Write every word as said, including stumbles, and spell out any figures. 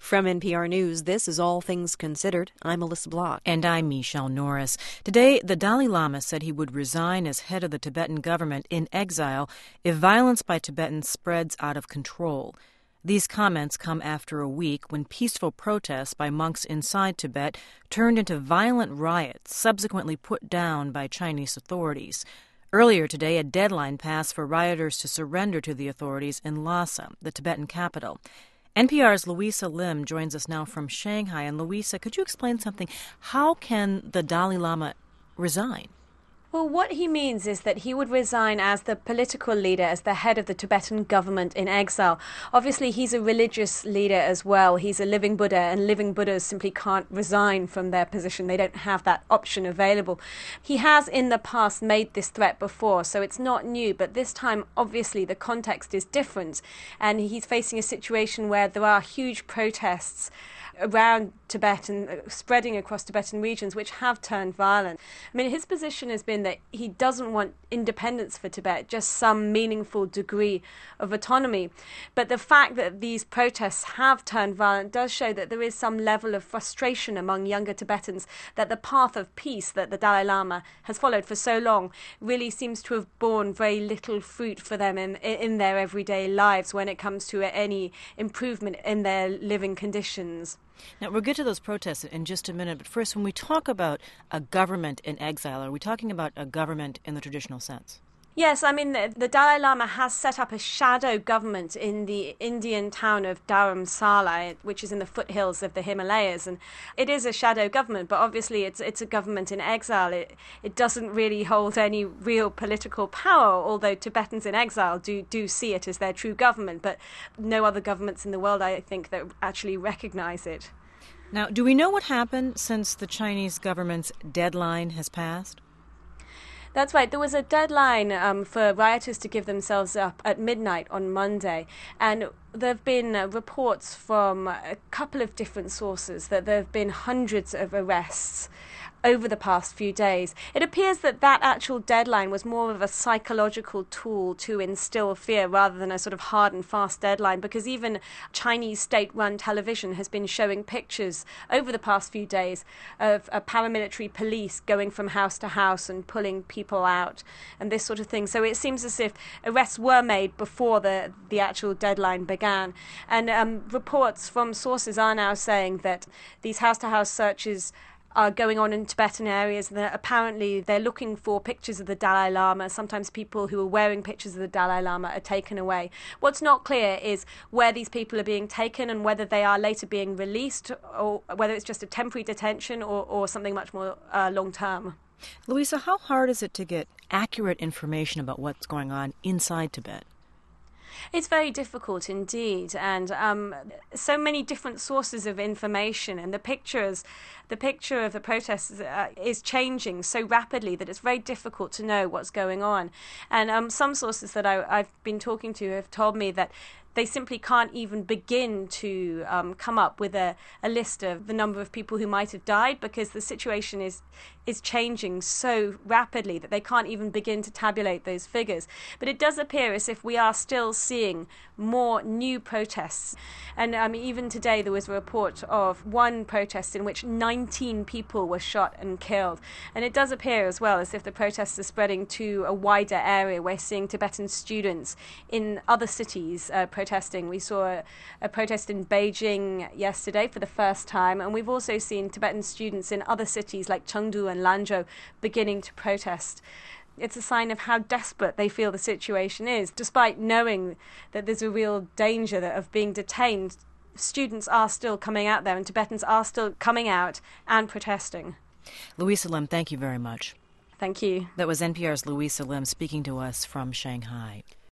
From N P R News, this is All Things Considered. I'm Melissa Block. And I'm Michelle Norris. Today, the Dalai Lama said he would resign as head of the Tibetan government in exile if violence by Tibetans spreads out of control. These comments come after a week when peaceful protests by monks inside Tibet turned into violent riots, subsequently put down by Chinese authorities. Earlier today, a deadline passed for rioters to surrender to the authorities in Lhasa, the Tibetan capital. N P R's Louisa Lim joins us now from Shanghai. And Louisa, could you explain something? How can the Dalai Lama resign? Well, what he means is that he would resign as the political leader, as the head of the Tibetan government in exile. Obviously, he's a religious leader as well. He's a living Buddha, and living Buddhas simply can't resign from their position. They don't have that option available. He has in the past made this threat before, so it's not new. But this time, obviously, the context is different. And he's facing a situation where there are huge protests around Tibet and spreading across Tibetan regions, which have turned violent. I mean, his position has been that he doesn't want independence for Tibet, just some meaningful degree of autonomy. But the fact that these protests have turned violent does show that there is some level of frustration among younger Tibetans, that the path of peace that the Dalai Lama has followed for so long really seems to have borne very little fruit for them in, in their everyday lives when it comes to any improvement in their living conditions. Now, we'll get to those protests in just a minute, but first, when we talk about a government in exile, are we talking about a government in the traditional sense? Yes, I mean, the, the Dalai Lama has set up a shadow government in the Indian town of Dharamsala, which is in the foothills of the Himalayas. And it is a shadow government, but obviously it's it's a government in exile. It, it doesn't really hold any real political power, although Tibetans in exile do, do see it as their true government. But no other governments in the world, I think, that actually recognize it. Now, do we know what happened since the Chinese government's deadline has passed? That's right. There was a deadline um, for rioters to give themselves up at midnight on Monday. And there have been uh, reports from a couple of different sources that there have been hundreds of arrests over the past few days. It appears that that actual deadline was more of a psychological tool to instill fear rather than a sort of hard and fast deadline, because even Chinese state-run television has been showing pictures over the past few days of uh, paramilitary police going from house to house and pulling people out and this sort of thing. So it seems as if arrests were made before the, the actual deadline began. And um, reports from sources are now saying that these house-to-house searches are going on in Tibetan areas, and apparently they're looking for pictures of the Dalai Lama. Sometimes people who are wearing pictures of the Dalai Lama are taken away. What's not clear is where these people are being taken and whether they are later being released, or whether it's just a temporary detention or, or something much more uh, long-term. Louisa, how hard is it to get accurate information about what's going on inside Tibet? It's very difficult indeed, and um, so many different sources of information, and the pictures, the picture of the protests uh, is changing so rapidly that it's very difficult to know what's going on. And um, some sources that I, I've been talking to have told me that they simply can't even begin to um, come up with a, a list of the number of people who might have died, because the situation is is changing so rapidly that they can't even begin to tabulate those figures. But it does appear as if we are still seeing more new protests. And um, even today there was a report of one protest in which nineteen people were shot and killed. And it does appear as well as if the protests are spreading to a wider area. We're seeing Tibetan students in other cities uh, protesting. We saw a, a protest in Beijing yesterday for the first time, and we've also seen Tibetan students in other cities like Chengdu and Lanzhou beginning to protest. It's a sign of how desperate they feel the situation is. Despite knowing that there's a real danger of being detained, students are still coming out there, and Tibetans are still coming out and protesting. Louisa Lim, thank you very much. Thank you. That was N P R's Louisa Lim speaking to us from Shanghai.